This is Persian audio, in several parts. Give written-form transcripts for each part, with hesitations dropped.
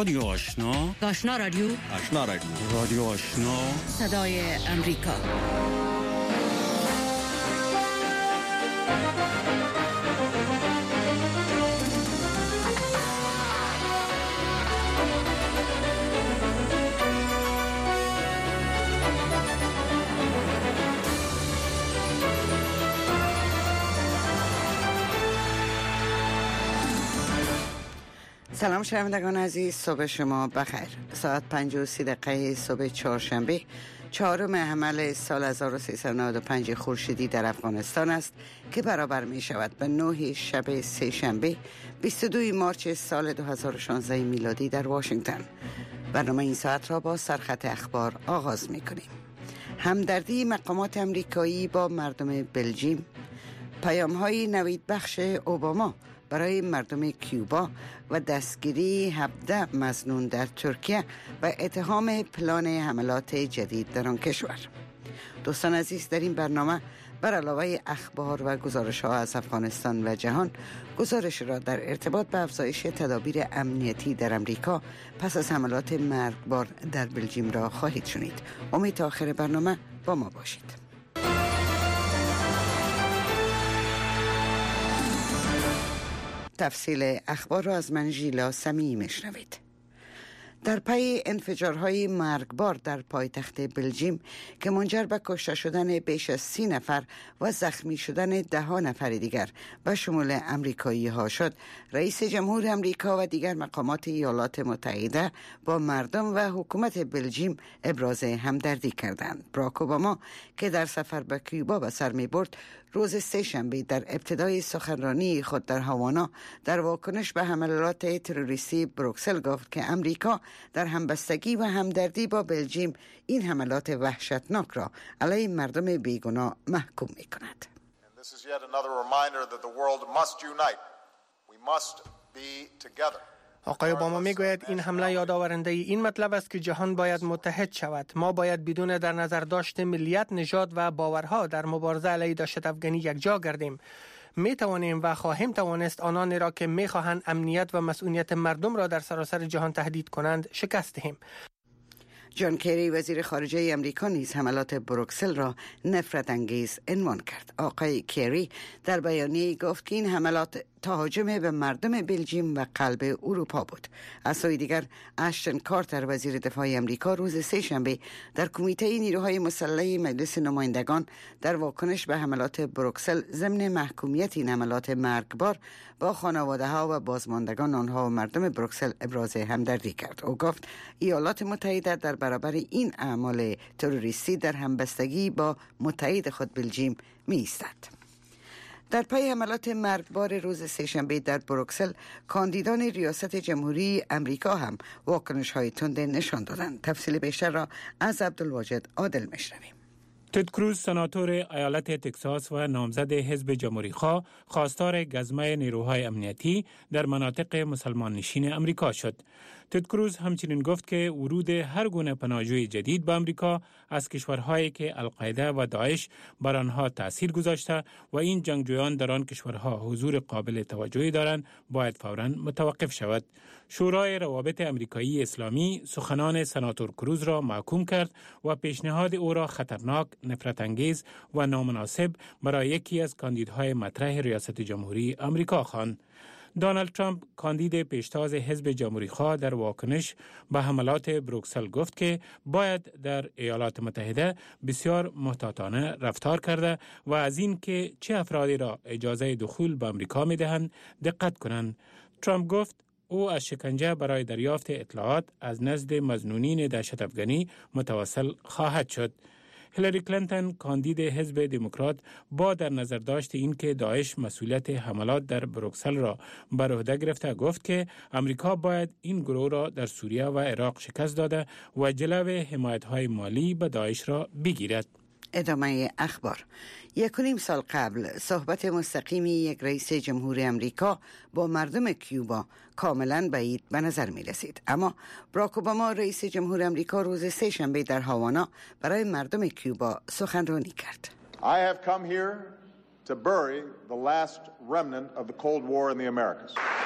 رادیو آشنا، آشنا رادیو، آشنا رادیو، رادیو آشنا، صدای امریکا. سلام شنوندگان عزیز، صبح شما بخیر. ساعت 5:30 صبح چهارشنبه 4 حمل سال 1395 خورشیدی در افغانستان است که برابر می شود به 9 شب سه شنبه 22 مارچ سال 2016 میلادی در واشنگتن. برنامه این ساعت را با سرخط اخبار آغاز می کنیم. همدردی مقامات امریکایی با مردم بلژیم، پیام‌های نوید بخش اوباما برای مردم کیوبا و دستگیری 17 مظنون در ترکیه و اتهام پلان حملات جدید در آن کشور. دوستان عزیز، در این برنامه بر علاوه اخبار و گزارش‌ها از افغانستان و جهان، گزارش را در ارتباط به افزایش تدابیر امنیتی در امریکا پس از حملات مرگبار در بلژیم را خواهید شنید. امید تا آخر برنامه با ما باشید. تفصیل اخبار را از من ژیلا سمیعی میشنوید. در پی انفجارهای مرگبار در پایتخت بلژیم که منجر به کشته شدن بیش از 30 نفر و زخمی شدن 10 نفر دیگر به شمول امریکایی ها شد، رئیس جمهور امریکا و دیگر مقامات ایالات متحده با مردم و حکومت بلژیم ابراز همدردی کردند. باراک اوباما که در سفر به کیوبا به سر می برد، روز سه شنبه در ابتدای سخنرانی خود در هاوانا در واکنش به حملات تروریستی بروکسل گفت که امریکا در همبستگی و همدردی با بلژیم این حملات وحشتناک را علیه مردم بیگناه محکوم می کند. آقای اوباما میگوید این حمله یادآورنده این مطلب است که جهان باید متحد شود. ما باید بدون در نظر داشت ملیت، نژاد و باورها در مبارزه علیه دهشت افغانی یکجا گردیم. می توانیم و خواهیم توانست آنانی را که می خواهند امنیت و مسئولیت مردم را در سراسر جهان تهدید کنند شکست دهیم. جان کری وزیر خارجه امریکا نیز حملات بروکسل را نفرت انگیز عنوان کرد. آقای کری در بیانیه گفت که این حملات تهاجم به مردم بلژیم و قلب اروپا بود. از سوی دیگر اشتن کارتر وزیر دفاع امریکا روز سه شنبه در کمیته نیروهای مسلح مجلس نمایندگان در واکنش به حملات بروکسل ضمن محکومیت این حملات مرگبار با خانواده ها و بازماندگان آنها و مردم بروکسل ابراز همدردی کرد. او گفت ایالات متحده در برابر این اعمال تروریستی در همبستگی با متحد خود بلژیم می ایستد. در پی حملات مرگبار روز سه‌شنبه در بروکسل، کاندیدان ریاست جمهوری امریکا هم واکنش‌های تند نشان دادند. تفصیل بیشتر را از عبدالواجد عادل میشنویم. تد کروز سناتور ایالت تگزاس و نامزد حزب جمهوری‌خواه خواستار گزمه نیروهای امنیتی در مناطق مسلمان نشین امریکا شد. تد کروز همچنین گفت که ورود هر گونه پناهجوی جدید به امریکا از کشورهایی که القاعده و داعش بر آنها تأثیر گذاشته و این جنگجویان در آن کشورها حضور قابل توجهی دارند باید فوراً متوقف شود. شورای روابط امریکایی اسلامی سخنان سناتور کروز را محکوم کرد و پیشنهاد او را خطرناک، نفرت انگیز و نامناسب برای یکی از کاندیدهای مطرح ریاست جمهوری امریکا خواند. دونالد ترامپ کاندید پیشتاز حزب جمهوری‌خواه در واکنش به حملات بروکسل گفت که باید در ایالات متحده بسیار محتاطانه رفتار کرده و از این که چه افرادی را اجازه دخول به امریکا می‌دهند دقت کنند. ترامپ گفت او از شکنجه برای دریافت اطلاعات از نزد مظنونین دهشت افغانی متوسل خواهد شد. هیلاری کلینتون کاندید حزب دموکرات با در نظر داشت این که داعش مسئولیت حملات در بروکسل را بر عهده گرفته گفت که امریکا باید این گروه را در سوریه و عراق شکست داده و جلو حمایت‌های مالی به داعش را بگیرد. ادامه اخبار. 1.5 سال قبل صحبت مستقیمی یک رئیس جمهور امریکا با مردم کیوبا کاملا بعید به نظر می رسید. اما باراک اوباما رئیس جمهور امریکا روز سه شنبه در هاوانا برای مردم کیوبا سخنرانی کرد. I have come here to bury the last remnant of the Cold War in the Americas.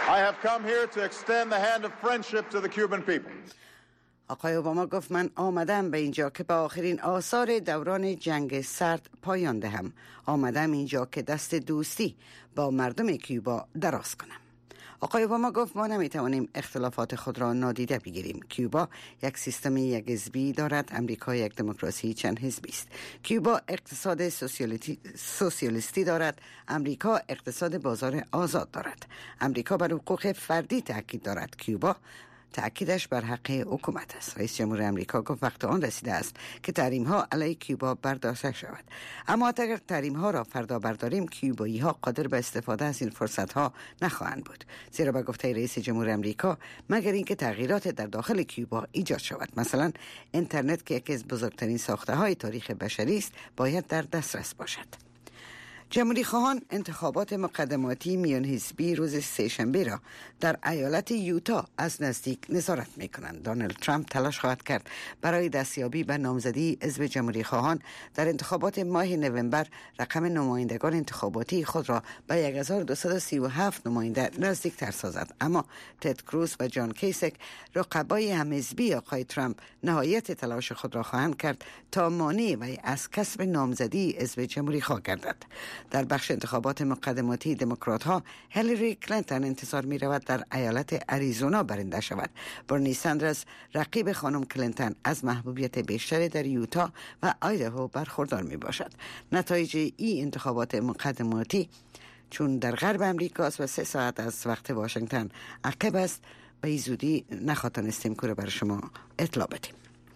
I have come here to extend the hand of friendship to the Cuban people. آقای اوباما گفت من آمدم به اینجا که با آخرین آثار دوران جنگ سرد پایان دهم. آمدم اینجا که دست دوستی با مردم کیوبا دراز کنم. آقای اوباما گفت ما نمیتوانیم اختلافات خود را نادیده بگیریم. کیوبا یک سیستم یک حزبی دارد، امریکا یک دموکراسی چند حزبی است. کیوبا اقتصاد سوسیالیستی دارد، امریکا اقتصاد بازار آزاد دارد. امریکا بر حقوق فردی تاکید دارد، کیوبا تأکیدش بر حق حکومت است. رئیس جمهور امریکا گفت وقت آن رسیده است که تحریم ها علیه کیوبا برداشته شود. اما اگر تحریم ها را فردا برداریم، کیوبایی ها قادر به استفاده از این فرصت ها نخواهند بود. زیرا به گفته رئیس جمهور امریکا مگر اینکه تغییرات در داخل کیوبا ایجاد شود، مثلا اینترنت که یکی از بزرگترین ساخته های تاریخ بشری است، باید در دسترس باشد. جمهوری خواهان انتخابات مقدماتی میان حزبی روز سه‌شنبه را در ایالت یوتا از نزدیک نظارت می کنند. دونالد ترامپ تلاش خواهد کرد برای دستیابی به نامزدی حزب جمهوری خواهان در انتخابات ماه نوامبر رقم نمایندگان انتخاباتی خود را به 1237 نماینده نزدیک تر سازد. اما تد کروز و جان کیسک رقبای همحزبی آقای ترامپ نهایت تلاش خود را خواهند کرد تا مانع وی از کسب نامزدی حزب جمهوری خواه گردد. در بخش انتخابات مقدماتی دموکرات ها هیلاری کلینتون انتظار می رود در ایالت اریزونا برنده شود. برنی ساندرز رقیب خانم کلینتون از محبوبیت بیشتری در یوتا و آیداهو برخوردار می باشد. نتایج این انتخابات مقدماتی چون در غرب امریکا است و 3 ساعت از وقت واشنگتن عقب است، به زودی نخواهیم که بر شما اطلاع بدیم.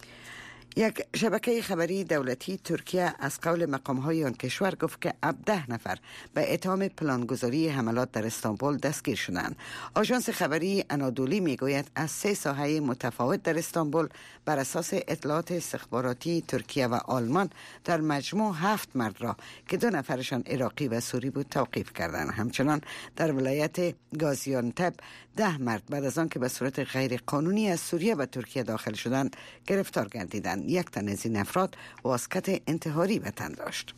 یک شبکه خبری دولتی ترکیه از قول مقام‌های آن کشور گفت که 10 نفر به اتهام پلانگذاری حملات در استانبول دستگیر شدند. آژانس خبری انادولی میگوید از 3 ساحه متفاوت در استانبول بر اساس اطلاعات استخباراتی ترکیه و آلمان در مجموع 7 مرد را که 2 نفرشان عراقی و سوری بود توقیف کردند. همچنان در ولایت گازیانتب 10 مرد بعد از آن که به صورت غیر قانونی از سوریه و ترکیه داخل شدند گرفتار گردیدند. یک تن از این افراد واسکت انتحاری به تن داشت.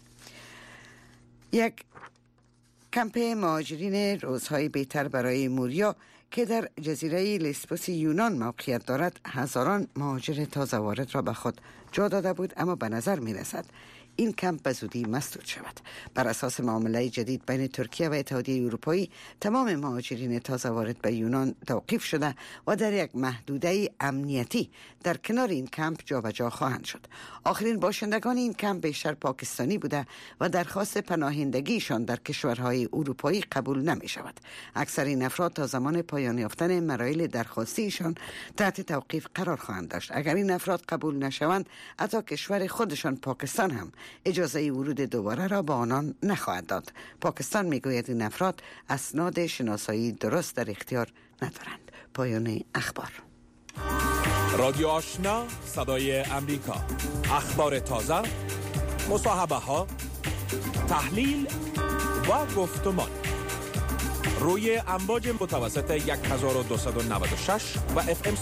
یک کمپ مهاجرین روزهای بهتر برای موریا که در جزیره لسبوس یونان موقعیت دارد هزاران مهاجر تازه وارد را به خود جا داده بود، اما به نظر می رسد این کمپ به زودی مسدود شود. بر اساس معامله جدید بین ترکیه و اتحادیه اروپایی تمام مهاجرین تازه وارد به یونان توقیف شده و در یک محدوده امنیتی در کنار این کمپ جابجا خواهند شد. آخرین باشندگان این کمپ بیشتر پاکستانی بوده و درخواست پناهندگیشان در کشورهای اروپایی قبول نمی شود. اکثر این افراد تا زمان پایان یافتن مراحل درخواستیشان تحت توقیف قرار خواهند داشت. اگر این افراد قبول نشوند، حتی کشور خودشان پاکستان هم اجازه ورود دوباره را به آنان نخواهد داد. پاکستان میگوید این افراد اسناد شناسایی درست در اختیار ندارند. پایان اخبار. رادیو آشنا، صدای امریکا. اخبار تازه، مصاحبه ها، تحلیل و گفتمان روی امواج متوسط 1296 و FM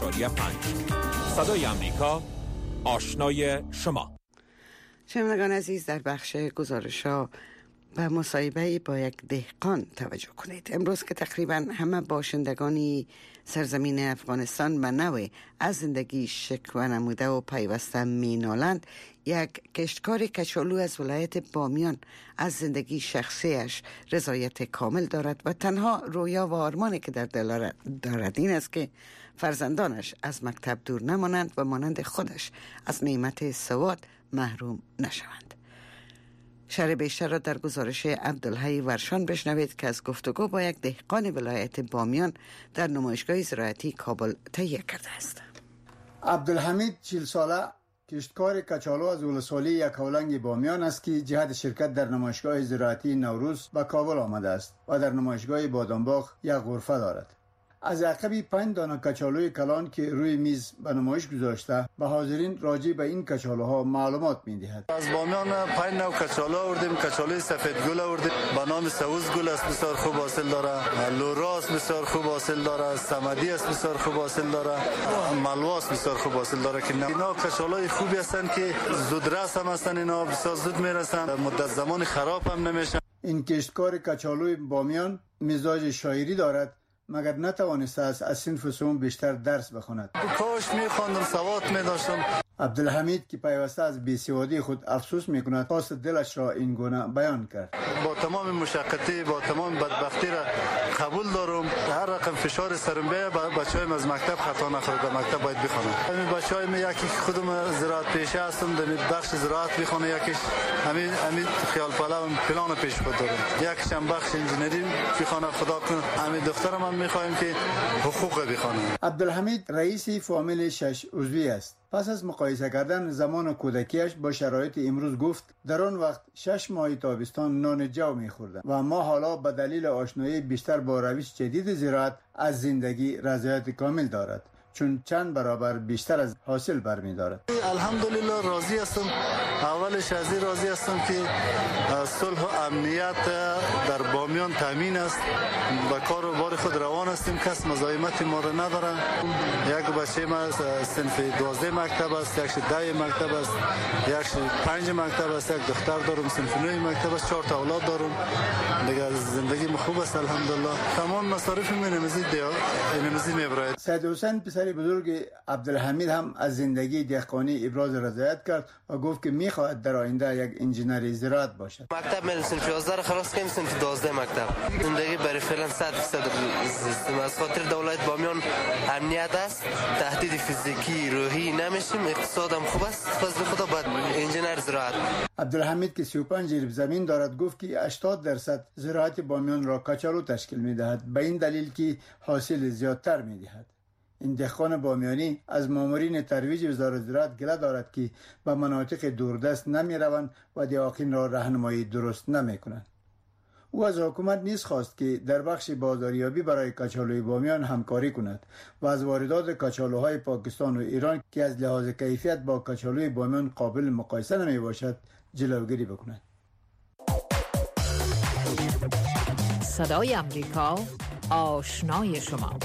100.5. صدای امریکا، آشنای شما. شنوندگان عزیز، در بخش گزارش‌ها به مصاحبه با یک دهقان توجه کنید. امروز که تقریبا همه باشندگانی سرزمین افغانستان به نوعی از زندگی شکوه نموده و پیوسته مینالند، یک کشتکار کچالو از ولایت بامیان از زندگی شخصیش رضایت کامل دارد و تنها رویا و آرمانی که در دل دارد این است که فرزندانش از مکتب دور نمانند و مانند خودش از نعمت سواد محروم نشوند. شرح بیشتر را در گزارش عبدالحی ورشان بشنوید که از گفتگو با یک دهقان ولایت بامیان در نمایشگاه زراعتی کابل تهیه کرده است. عبدالحمید 40 ساله کشتکار کچالو از ولسوالی یکاولنگ بامیان است که جهت شرکت در نمایشگاه زراعتی نوروز به کابل آمده است و در نمایشگاه بادامباغ یک غرفه دارد. از عقب 5 دانه کچالوی کلان که روی میز به نمایش گذاشته به حاضرین راجع به این کچالوها معلومات می‌دهد. از بامیان 5 نوع کچالو آوردیم. کچالوی سفید گل آوردیم به نام سوز گل است، بسیار خوب حاصل داره. لورا است، بسیار خوب حاصل داره. سمدی است، بسیار خوب حاصل داره. ملوا است، بسیار خوب حاصل داره. که اینا کچالوی خوبی هستند که زودرس هم هستند. اینا بسیار زود میرسند، مدت زمان خراب هم نمیشن. این کشتکار کچالوی بامیان مزاج شاعری دارد مگر نتوانسته است از صنف سوم بیشتر درس بخواند؟ کاش می‌خواندم، سواد می‌داشتم. عبدالحمید که پیوسته از بیسوادی خود افسوس می‌کند، خواست دلش را این گونه بیان کرد. با تمام مشقتی، با تمام بدبختی را قبول دارم. هر رقم فشار سرم بیاید بچه‌هایم از مکتب خطا نخورد، مکتب باید بخونن. همین بچه‌هایم یکی خودم زراعت پیشه هستم، در بخش زراعت بخونه، یکیش همین خیال پلان پیش خود دارم، یکیش هم بخش انجینری بخونه. خدا کنه همین دخترم هم می‌خوایم که حقوق بخونه. عبدالحمید رئیس فامیل 6 عضوی است. پس از مقایسه کردن زمان کودکیش با شرایط امروز گفت در آن وقت 6 ماه تابستان نان جو می‌خوردند و ما حالا به دلیل آشنایی بیشتر با روش جدید زراعت از زندگی رضایت کامل دارد، چون چند برابر بیشتر از حاصل برمی‌دارد. الحمدلله راضی هستم. اولش از این راضی هستم که صلح و امنیت در بامیان تامین است. با کار و بار خود روان هستیم، کس مزاحمت ما را نداره. یک بچه ما صنف 12 مکتب است، یکش 10 مکتب است، یکش 5 مکتب است، یک دختر دارم صنف 9 مکتب است، 4 تا اولاد دارم. دیگه زندگی خوب است الحمدلله. تمام مصارف من نمیزی میبرد. سید حسین پسر بزرگ عبدالحمید هم از زندگی دهقانی ابراز رضایت کرد و گفت که میخواهد در آینده یک انجینر زراعت باشد. مکتب من صنف 11 را خلاص کردم، صنف 12 مکتب. زندگی برای فعلا 100% از خاطر دولت بامیان امنیت است، تهدید فیزیکی روحی نمیشیم، اقتصادم خوب است، فضل خدا باید انجینر زراعت. عبدالحمید که 35 جریب زمین دارد گفت که 80% زراعت بامیان را کچالو تشکیل میدهد، به این دلیل که حاصل زیادتر میدهد. این دهقان بامیانی از مامورین ترویج وزارت زراعت گله دارد که به مناطق دوردست نمی روند و دهاقین را راهنمایی درست نمی کنند. او از حکومت نیز خواست که در بخش بازاریابی برای کچالوی بامیان همکاری کند و از واردات کچالوهای پاکستان و ایران که از لحاظ کیفیت با کچالوی بامیان قابل مقایسه نمی باشد جلوگیری بکند. صدای امریکا، آشنای شما.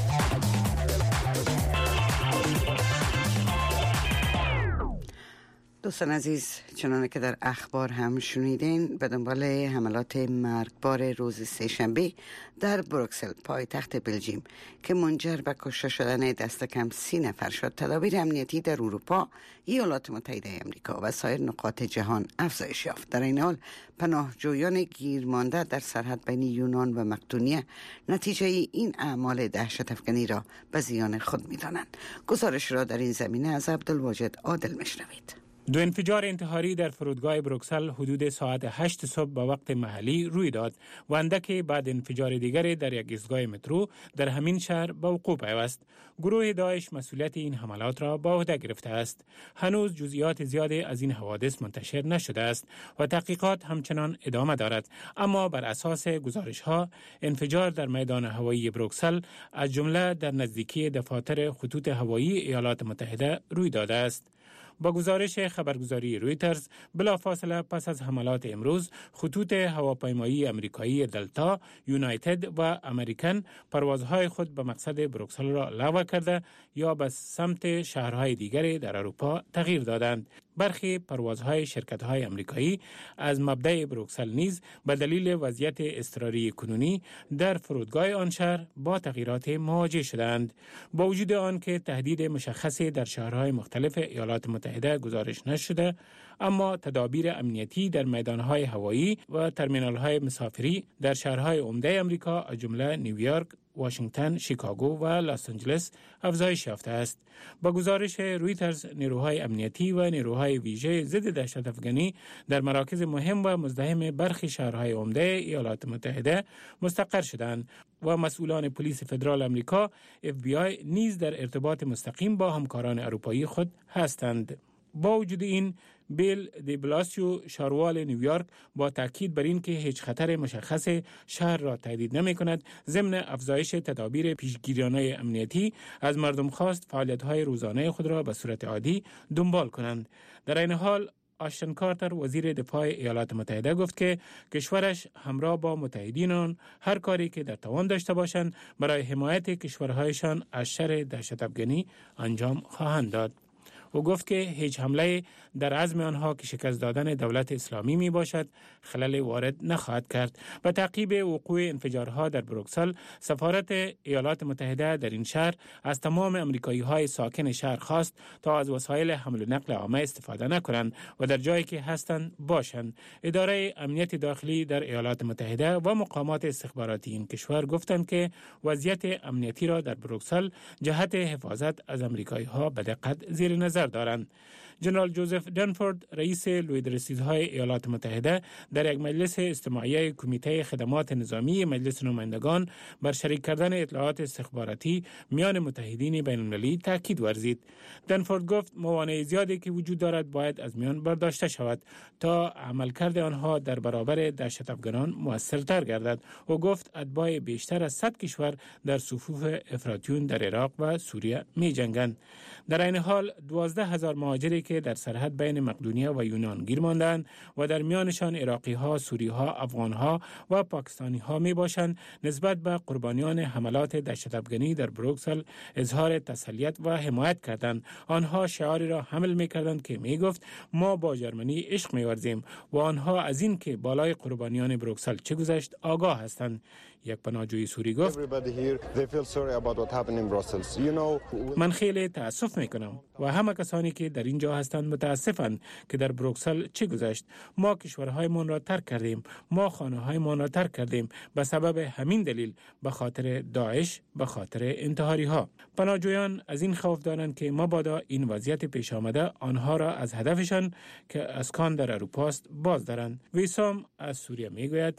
دوستان عزیز، چنانه که در اخبار هم شنیدین، به دنبال حملات مرگبار روز سه‌شنبه در بروکسل پایتخت بلژیم که منجر به کشته شدن دست کم 30 نفر شد، تدابیر امنیتی در اروپا، ایالات متحده آمریکا و سایر نقاط جهان افزایش یافت. در این حال پناهجویان گیرمانده در سرحد بین یونان و مقدونیه نتیجه این اعمال دهشت افکنی را به زیان خود می‌دانند. گزارش را در این زمینه از عبدالواجد عادل میشنوید. دو انفجار انتحاری در فرودگاه بروکسل حدود ساعت 8 صبح به وقت محلی روی داد و اندکی بعد انفجار دیگری در یک ایستگاه مترو در همین شهر به وقوع پیوست. گروه داعش مسئولیت این حملات را به عهده گرفته است. هنوز جزئیات زیادی از این حوادث منتشر نشده است و تحقیقات همچنان ادامه دارد، اما بر اساس گزارش‌ها انفجار در میدان هوایی بروکسل از جمله در نزدیکی دفاتر خطوط هوایی ایالات متحده روی داده است. با گزارش خبرگزاری رویترز، بلافاصله پس از حملات امروز، خطوط هواپیمایی امریکایی دلتا، یونایتد و امریکن پروازهای خود به مقصد بروکسل را لغو کرده یا به سمت شهرهای دیگری در اروپا تغییر دادند. برخی پروازهای شرکت‌های امریکایی از مبدأ بروکسل نیز به دلیل وضعیت اضطراری کنونی در فرودگاه آن شهر با تغییرات مواجه شدند. با وجود آن که تهدید مشخصی در شهرهای مختلف ایالات متحده گزارش نشده، اما تدابیر امنیتی در میدانهای هوایی و ترمینال‌های مسافری در شهرهای عمده امریکا از جمله نیویورک، واشنگتن، شیکاگو و لس آنجلس افزایش یافته است. با گزارش رویترز، نیروهای امنیتی و نیروهای ویژه ضد دهشت افغانی در مراکز مهم و مزدحم برخی شهرهای عمده ایالات متحده مستقر شدند و مسئولان پلیس فدرال امریکا FBI نیز در ارتباط مستقیم با همکاران اروپایی خود هستند. با وجود این، بیل دی بلاسیو، شاروال نیویورک، با تاکید بر این که هیچ خطر مشخص شهر را تهدید نمی کند، ضمن افزایش تدابیر پیشگیریانه امنیتی از مردم خواست فعالیت‌های روزانه خود را به صورت عادی دنبال کنند. در این حال آشتن کارتر، وزیر دفاع ایالات متحده، گفت که کشورش همراه با متحدینان هر کاری که در توان داشته باشند برای حمایت کشورهایشان از شر دهشت افغانی انجام خواهند داد. او گفت که هیچ حمله در عزم آنها که شکست دادن دولت اسلامی می باشد خلل وارد نخواهد کرد. به تعقیب وقوع انفجارها در بروکسل، سفارت ایالات متحده در این شهر از تمام امریکایی های ساکن شهر خواست تا از وسایل حمل و نقل عامه استفاده نکنند و در جایی که هستند باشند. اداره امنیت داخلی در ایالات متحده و مقامات استخباراتی این کشور گفتند که وضعیت امنیتی را در بروکسل جهت حفاظت از امریکایی ها به دقت زیر نظر دارند. جنرال جوزف دنفورد، رئیس لوی الرئیس‌های ایالات متحده، در یک مجلس استماعی کمیته خدمات نظامی مجلس نمایندگان بر شریک کردن اطلاعات استخباراتی میان متحدین بین المللی تاکید ورزید. دنفورد گفت موانع زیادی که وجود دارد باید از میان برداشته شود تا عملکرد آنها در برابر دهشت افغانان موثرتر گردد. او گفت اتباع بیشتر از 100 کشور در صفوف افراطیون در عراق و سوریه می جنگند. در این حال 12,000 مهاجری که در سرحد بین مقدونیه و یونان گیر ماندند و در میانشان عراقی ها، سوری ها، افغان ها و پاکستانی ها می باشند، نسبت به قربانیان حملات دهشت افغانی در بروکسل اظهار تسلیت و حمایت کردند. آنها شعاری را حمل می کردند که می گفت ما با جرمنی عشق می ورزیم و آنها از این که بالای قربانیان بروکسل چه گذشت آگاه هستند. یک پناهجوی سوری گفت من خیلی تأسف میکنم و همه کسانی که در اینجا هستند متاسفند که در بروکسل چه گذشت. ما کشورهایمان را ترک کردیم، ما خانه‌هایمان را ترک کردیم به سبب همین دلیل، به خاطر داعش، به خاطر انتحاری ها. پناهجویان از این خوف دارند که مبادا این وضعیت پیش آمده آنها را از هدفشان که اسکان در اروپا است باز دارند. ویسام از سوریه میگوید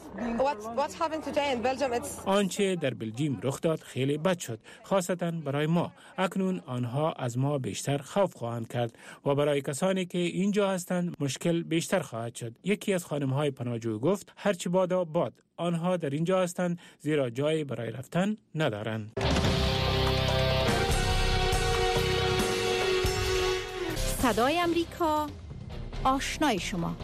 آنچه در بلژیم رخ داد خیلی بد شد، خاصتا برای ما. اکنون آنها از ما بیشتر خوف خواهند کرد و برای کسانی که اینجا هستند مشکل بیشتر خواهد شد. یکی از خانم‌های پناهجو گفت هرچی بادا باد، آنها در اینجا هستند زیرا جایی برای رفتن ندارند. صدای امریکا، آشنای شما.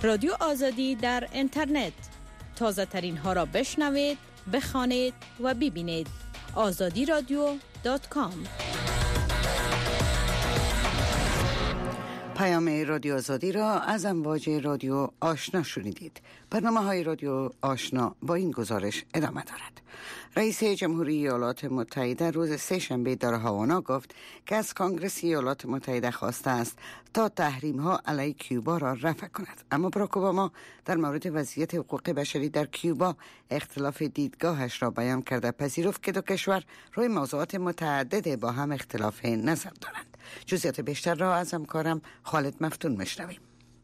رادیو آزادی در اینترنت. تازه ترین ها را بشنوید، بخوانید و ببینید. azadiradio.com. پیام رادیو آزادی را از امواج رادیو آشنا شنیدید. برنامه‌های رادیو آشنا با این گزارش ادامه دارد. رئیس جمهوری ایالات متحده روز سه‌شنبه در هاوانا گفت که از کنگره ایالات متحده خواسته است تا تحریم‌ها علیه کیوبا را رفع کند. اما باراک اوباما در مورد وضعیت حقوق بشری در کیوبا اختلاف دیدگاهش را بیان کرده پذیرفت که دو کشور روی موضوعات متعدد با هم اختلاف نظر دارند. جزئیات بیشتر را از همکارم خالد مفتون میشنویم.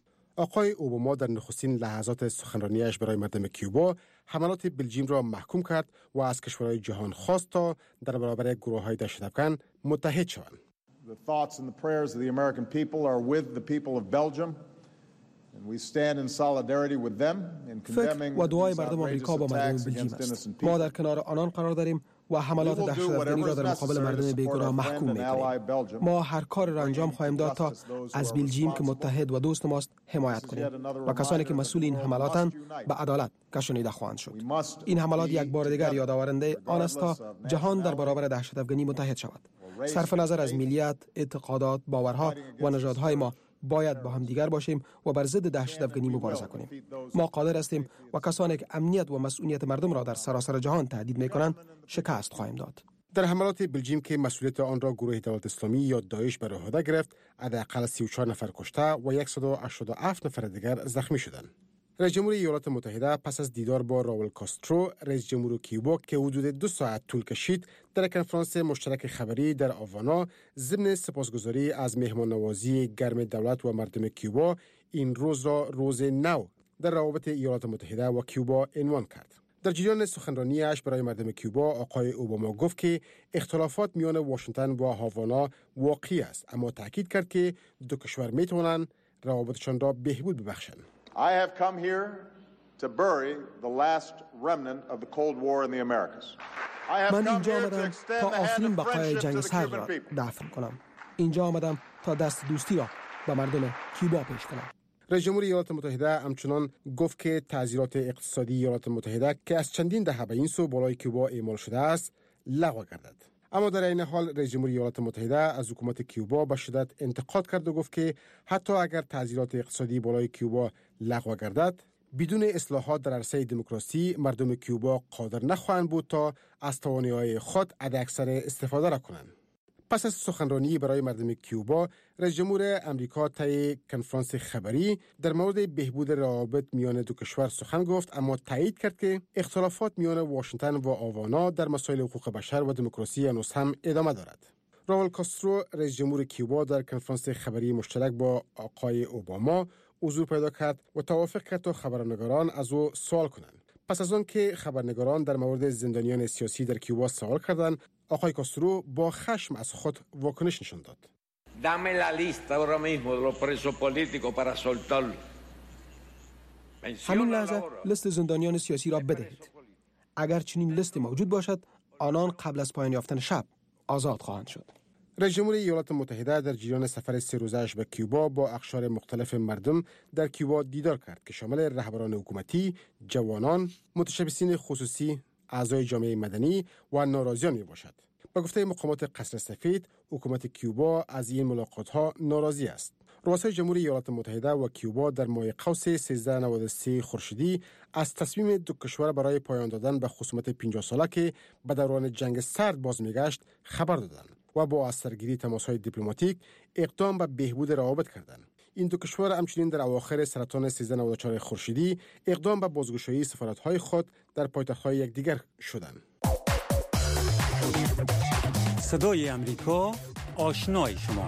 آقای اوباما در نخستین لحظات سخنرانیش برای مردم کیوبا حملات بلژیم را محکوم کرد و از کشورهای جهان خواست تا در برابر گروه‌های دهشت‌افکن متحد شوند. The thoughts and the prayers of the American people are with the people of Belgium. And we stand in solidarity with them in condemning و دعای مردم آمریکا با مردم بلژیم است. ما در کنار آنان قرار داریم و حملات دهشت‌افکنی را در مقابل مردم بیگناه محکوم می‌کنیم. ما هر کار را انجام خواهیم داد تا از بلژیم که متحد و دوست ماست حمایت کنیم و کسانی که مسئول این حملاتند به عدالت کشانیده خواهند شد. این حملات یک بار دیگر یادآورنده آن است تا جهان در برابر دهشت‌افکنی متحد شود. صرف نظر از ملیت، اعتقادات، باورها و نژادهای ما باید با هم دیگر باشیم و بر ضد دهشت‌افکنی مبارزه کنیم. ما قادر هستیم و کسانی که امنیت و مسئولیت مردم را در سراسر جهان تهدید می‌کنند شکست خواهیم داد. در حملات بلژیم که مسئولیت آن را گروه دولت اسلامی یا داعش بر عهده گرفت، حداقل 34 نفر کشته و 187 نفر دیگر زخمی شدند. رئیس جمهوری ایالات متحده پس از دیدار با راول کاسترو، رئیس جمهور کیوبا که حدود 2 ساعت طول کشید، در کنفرانس مشترک خبری در آوانا ضمن سپاسگزاری از مهمان‌نوازی گرم دولت و مردم کیوبا این روز را روز نو در روابط ایالات متحده و کیوبا عنوان کرد. در جریان سخنرانیش برای مردم کیوبا، آقای اوباما گفت که اختلافات میان واشنگتن و هاوانا واقعی است، اما تاکید کرد که دو کشور میتوانند روابطشان را بهبود ببخشند. I have come here to bury the last remnant of the Cold War in the Americas. من اینجا آمدم تا آخرین بقای جنگ سرد را دفن کنم. اینجا آمدم تا دست دوستی را به مردم کیوبا پیش کنم. رئیس جمهوری ایالات متحده همچنان گفت که تعزیرات اقتصادی ایالات متحده که از چندین دهه به این سو بالای کیوبا اعمال شده است لغو گردد. اما در این حال رئیس جمهوری ایالات متحده از حکومت کیوبا به شدت انتقاد کرد و گفت که حتی اگر تعزیرات اقتصادی بالای کیوبا لغو گردد، بدون اصلاحات در عرصه دموکراسی مردم کیوبا قادر نخواهند بود تا از توانایی‌های خود حداکثر استفاده را کنند. پس از سخنرانی برای مردم کیوبا، رئیس جمهور امریکا طی کنفرانس خبری در مورد بهبود روابط میان دو کشور سخن گفت، اما تایید کرد که اختلافات میان واشنگتن و آوانا در مسائل حقوق بشر و دموکراسی هنوز هم ادامه دارد. راول کاسترو، رئیس جمهور کیوبا، در کنفرانس خبری مشترک با آقای اوباما حضور پیدا کرد و توافق کرد تا خبرنگاران از او سوال کنند. پس از آن که خبرنگاران در مورد زندانیان سیاسی در کیوبا سوال کردند، آقای کاسترو با خشم از خود واکنش نشان داد. Dame la lista ahora mismo de los presos políticos para soltarlos. همین لحظه لیست زندانیان سیاسی را بدهید. اگر چنین لیستی موجود باشد، آنان قبل از پایان یافتن شب آزاد خواهند شد. رئیس جمهوری ایالات متحده در جریان سفر 3 روزه‌اش به کیوبا با اقشار مختلف مردم در کیوبا دیدار کرد که شامل رهبران حکومتی، جوانان، متشبثین خصوصی، اعضای جامعه مدنی و ناراضیان میباشد. با گفته مقامات قصر سفید، حکومت کیوبا از این ملاقات‌ها ناراضی است. رؤسای جمهوری ایالات متحده و کیوبا در ماه قوس 1393 خورشیدی از تصمیم دو کشور برای پایان دادن به خصومت 50 ساله که به دوران جنگ سرد باز میگشت خبر دادند و با از سرگیری تماس‌های دیپلماتیک اقدام به بهبود روابط کردند. این دو کشور همچنین در اواخر سرطان 1394 خورشیدی اقدام به بازگشایی سفارت‌های خود در پایتخت‌های یکدیگر شدند. صدای امریکا، آشنای شما.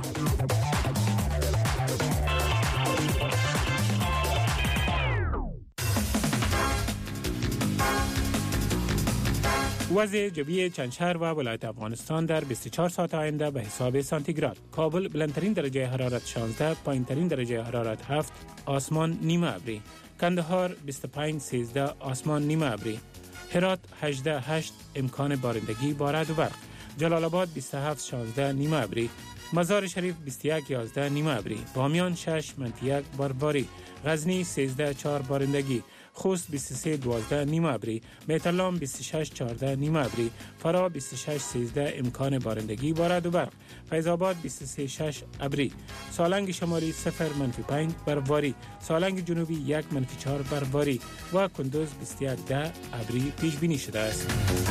وضع جوی چندشهر و ولایت افغانستان در 24 ساعت آینده به حساب سانتیگراد: کابل بلندترین درجه حرارت 16، پایینترین درجه حرارت 7، آسمان نیمه ابری. کندهار 25-13، آسمان نیمه ابری. هرات 18-8، امکان بارندگی با رعد و برق. جلال آباد 27-16 نیمه ابری، مزار شریف 21-11 نیمه ابری، بامیان 6-1 بارباری، غزنی 13-4 بارندگی، خوست 23-12 نیمه ابری، میتلام 26-14 نیمه ابری، فرا 26-13 امکان بارندگی با رعد و برق، فیض آباد 23-6 ابری، سالنگ شمالی 0-5 برفباری، سالنگ جنوبی 1-4 برفباری و کندوز 21-10 ابری پیش بینی شده است.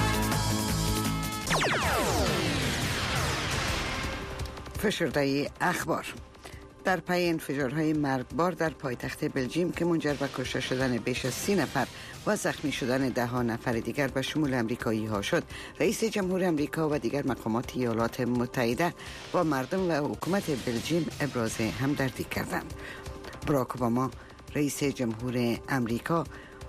فشرده اخبار. در پی انفجارهای مرگبار در پایتخت بلژیم که منجر به کشته شدن بیش از 30 نفر و زخمی شدن 10 نفر دیگر به شمول امریکایی ها شد، رئیس جمهور امریکا و دیگر مقامات ایالات متحده و مردم و حکومت بلژیم ابراز همدردی کردند. باراک اوباما رئیس جمهور امریکا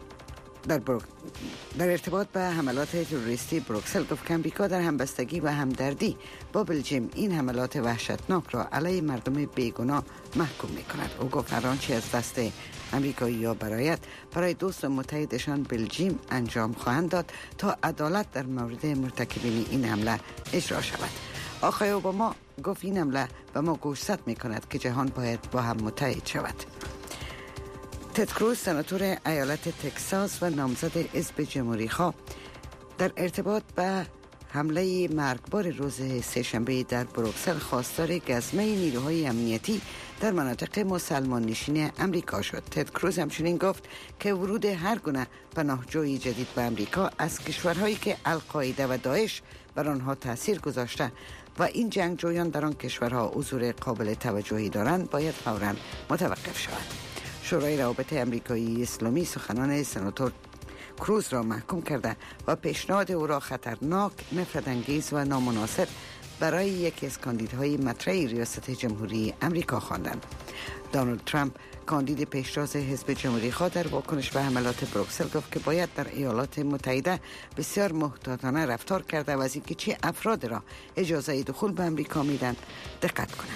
در ارتباط به حملات تروریستی بروکسل گفت که امریکا در همبستگی و همدردی با بلژیم این حملات وحشتناک را علیه مردم بیگناه محکوم می‌کند. او گفت هر آنچه از دست امریکایی‌ها برای دوست متحدشان بلژیم انجام خواهند داد تا عدالت در مورد مرتکبین این حمله اجرا شود. آقای اوباما گفت این حمله به ما گوشزد می‌کند که جهان باید با هم متحد شود. تد کروز سناتور ایالت تگزاس و نامزد حزب جمهوری‌خواه در ارتباط به حمله مرگبار روز سه‌شنبه در بروکسل خواستار گزمه نیروهای امنیتی در مناطق مسلمان نشین امریکا شد. تد کروز همچنین گفت که ورود هر گونه پناهجوی جدید به امریکا از کشورهایی که القاعده و داعش بر آنها تاثیر گذاشته و این جنگجویان در آن کشورها حضور قابل توجهی دارند باید فوراً متوقف شود. شورای روابط امریکایی اسلامی سخنان سناتور کروز را محکوم کرده و پیشنهاد او را خطرناک، نفرت‌انگیز و نامناسب برای یکی از کاندیدهای مطرح ریاست جمهوری امریکا خواندند. دونالد ترامپ کاندید پیشتاز حزب جمهوری‌خواه در واکنش به حملات بروکسل گفت که باید در ایالات متحده بسیار محتاطانه رفتار کرده و از اینکه چه افراد را اجازه دخول به امریکا میدن دقت کنند.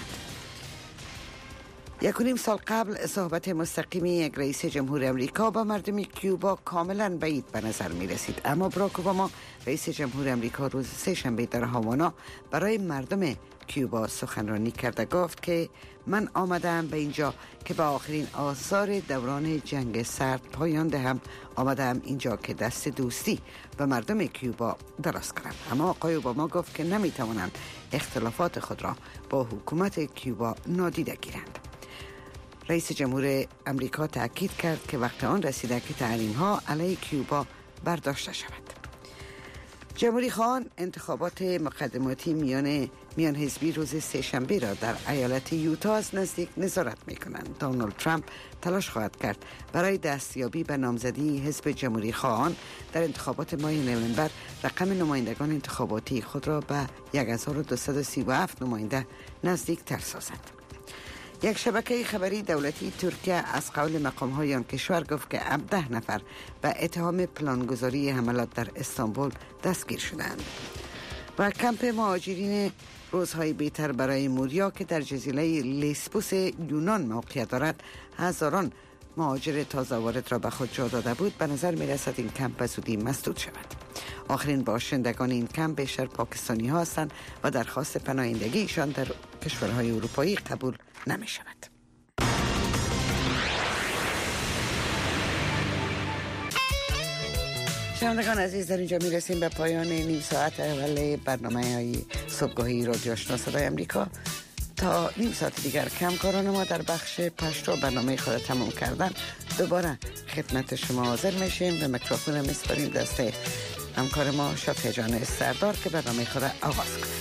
1.5 سال قبل صحبت مستقیم یک رئیس جمهور امریکا با مردم کیوبا کاملا بعید به نظر می رسید، اما باراک اوباما رئیس جمهور امریکا روز سه‌شنبه در هاوانا برای مردم کیوبا سخنرانی کرده گفت که من آمدم به اینجا که به آخرین آثار دوران جنگ سرد پایان دهم، آمدم اینجا که دست دوستی به مردم کیوبا دراز کنم. اما آقای اوباما گفت که نمی توانند اختلافات خود را با حکومت کیوبا نادیده گیرند. رئیس جمهور امریکا تأکید کرد که وقت آن رسیده که تحریم‌ها علیه کیوبا برداشته شود. جمهوری خواهان انتخابات مقدماتی میان حزبی روز سه‌شنبه را در ایالت یوتا از نزدیک نظارت می‌کنند. دونالد ترامپ تلاش خواهد کرد برای دستیابی به نامزدی حزب جمهوری خواهان در انتخابات ماه نوامبر رقم نمایندگان انتخاباتی خود را به 1237 نماینده نزدیک تر سازد. یک شبکه خبری دولتی ترکیه از قول مقام‌های آن کشور گفت که 17 نفر به اتهام پلانگذاری حملات در استانبول دستگیر شدند. و کمپ مهاجرین روزهای بهتر برای موریا که در جزیره لیسبوس یونان موقعیت دارد هزاران مهاجر تازه وارد را به خود جا داده بود، به نظر می رسد این کمپ به زودی مسدود شود. آخرین باشندگان این کمپ بیشتر پاکستانی ها هستند و درخواست پناهندگیشان در کشورهای اروپایی قبول نمی شود. شنوندگان عزیز، در اینجا می رسیم به پایان نیم ساعت اول برنامه های صبحگاهی رادیو آشنا صدای امریکا. تا نیم ساعت دیگر کمکاران ما در بخش پشتو برنامه خود تمام کردن دوباره خدمت شما حاضر میشیم. به میکروفون میسپاریم دست همکار ما شافیه جان سردار که برنامه خود آغاز کنه.